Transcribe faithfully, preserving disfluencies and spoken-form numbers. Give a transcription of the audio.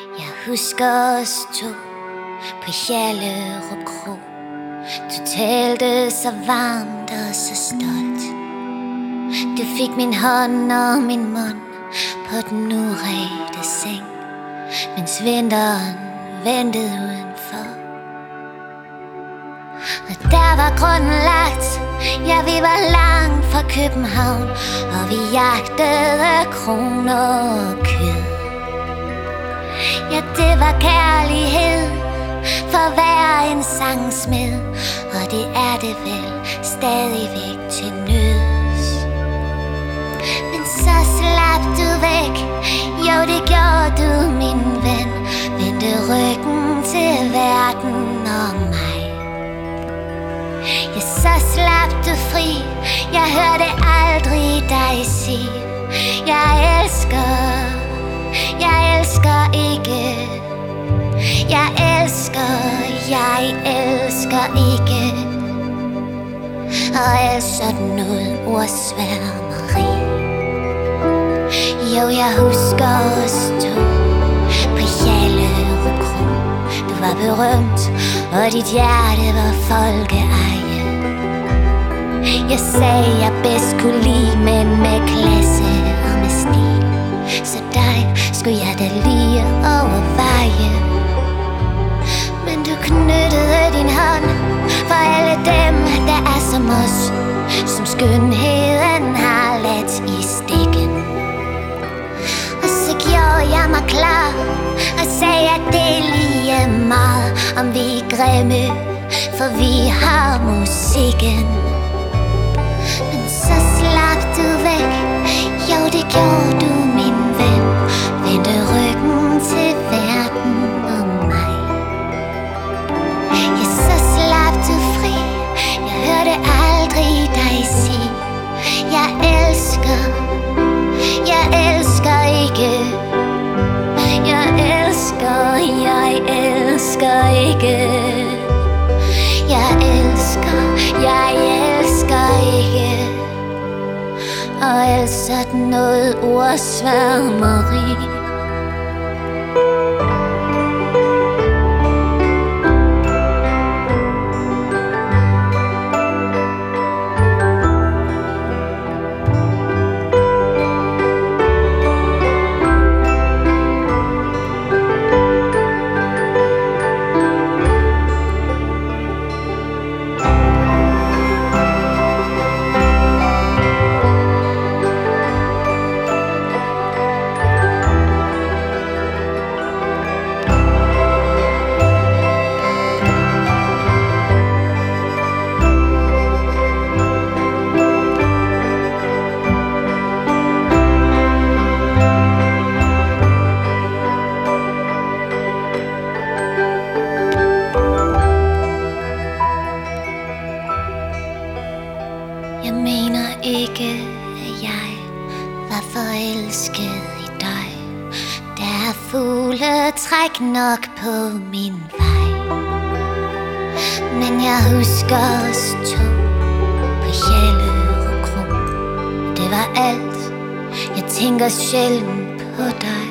Jeg husker os to på Hjallerup Kro. Du talte så varmt og så stolt. Du fik min hånd og min mund på den urede seng, mens vinteren ventede udenfor. Og der var grunden lagt, ja, vi var langt fra København, og vi jagtede kroner og kød. Ja, det var kærlighed for hver en sangsmed, og det er det vel stadigvæk til nøds. Men så slap du væk, jo det gjorde du, min ven. Vendte ryggen til verden og mig. Ja, så slap du fri, jeg hørte aldrig dig sige, jeg elsker, jeg elsker ikke. Jeg elsker, jeg elsker ikke. Og alt sådan noget ordsværmeri. Jo, jeg husker os to på Hjallerup Kro. Du var berømt, og dit hjerte var folkeeje. Jeg sagde, jeg bedst kunne lide mænd med klasse og med stil, så dig skulle jeg da lige overveje. Men du knyttede din hånd for alle dem, der er som os, som skønheden har ladt i stikken. Og så gjorde jeg mig klar og sagde, at det er lige meget, om vi er grimme, for vi har musikken. Men så slap du væk, jo det gjorde du, min ven. Vendte ryggen til verden og mig. Ja, så slap du fri, jeg hørte aldrig dig sige, jeg elsker, jeg elsker ikke. Jeg elsker, jeg elsker ikke. Jeg elsker, jeg elsker ikke. Og alt sådan noget ordsværmeri. Jeg mener ikke, at jeg var forelsket i dig. Der er fugletræk nok på min vej. Men jeg husker os to på Hjallerup Kro. Det var alt, jeg tænker sjældent på dig.